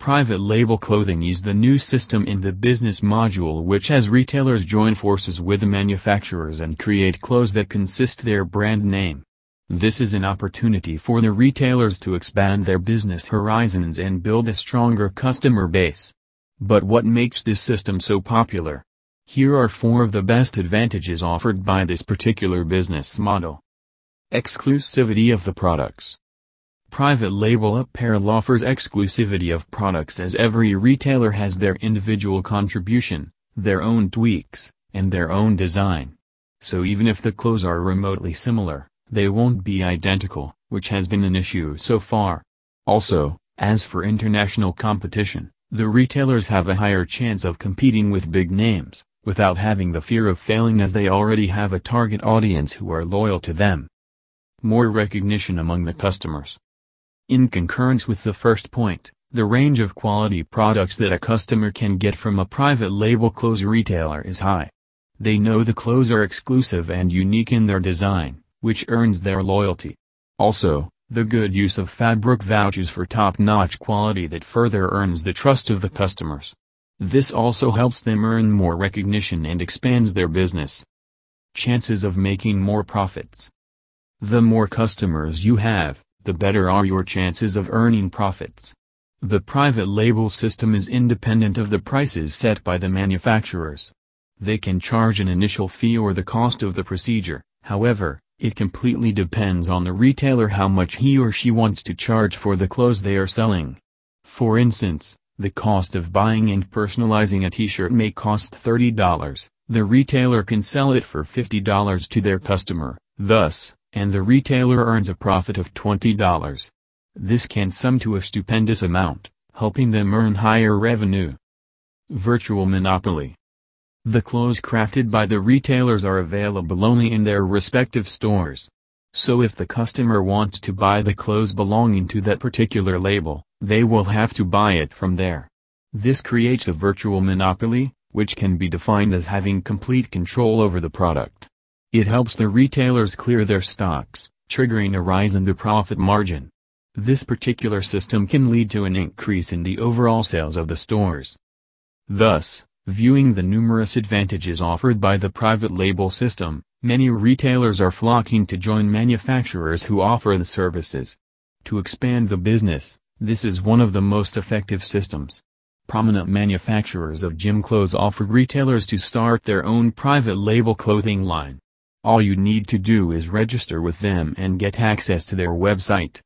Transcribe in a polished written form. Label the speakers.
Speaker 1: Private label clothing is the new system in the business module which has retailers join forces with the manufacturers and create clothes that consist their brand name. This is an opportunity for the retailers to expand their business horizons and build a stronger customer base. But what makes this system so popular? Here are 4 of the best advantages offered by this particular business model. Exclusivity of the products. Private label apparel offers exclusivity of products as every retailer has their individual contribution, their own tweaks, and their own design. So even if the clothes are remotely similar, they won't be identical, which has been an issue so far. Also, as for international competition, the retailers have a higher chance of competing with big names, without having the fear of failing as they already have a target audience who are loyal to them. More recognition among the customers. In concurrence with the first point, the range of quality products that a customer can get from a private label clothes retailer is high. They know the clothes are exclusive and unique in their design, which earns their loyalty. Also, the good use of fabric vouchers for top-notch quality that further earns the trust of the customers. This also helps them earn more recognition and expands their business. Chances of making more profits. The more customers you have, the better are your chances of earning profits. The private label system is independent of the prices set by the manufacturers. They can charge an initial fee or the cost of the procedure, however, it completely depends on the retailer how much he or she wants to charge for the clothes they are selling. For instance, the cost of buying and personalizing a t-shirt may cost $30, the retailer can sell it for $50 to their customer, and the retailer earns a profit of $20. This can sum to a stupendous amount, helping them earn higher revenue. Virtual monopoly. The clothes crafted by the retailers are available only in their respective stores. So if the customer wants to buy the clothes belonging to that particular label, they will have to buy it from there. This creates a virtual monopoly, which can be defined as having complete control over the product. It helps the retailers clear their stocks, triggering a rise in the profit margin. This particular system can lead to an increase in the overall sales of the stores. Thus, viewing the numerous advantages offered by the private label system, many retailers are flocking to join manufacturers who offer the services. To expand the business, this is one of the most effective systems. Prominent manufacturers of gym clothes offer retailers to start their own private label clothing line. All you need to do is register with them and get access to their website.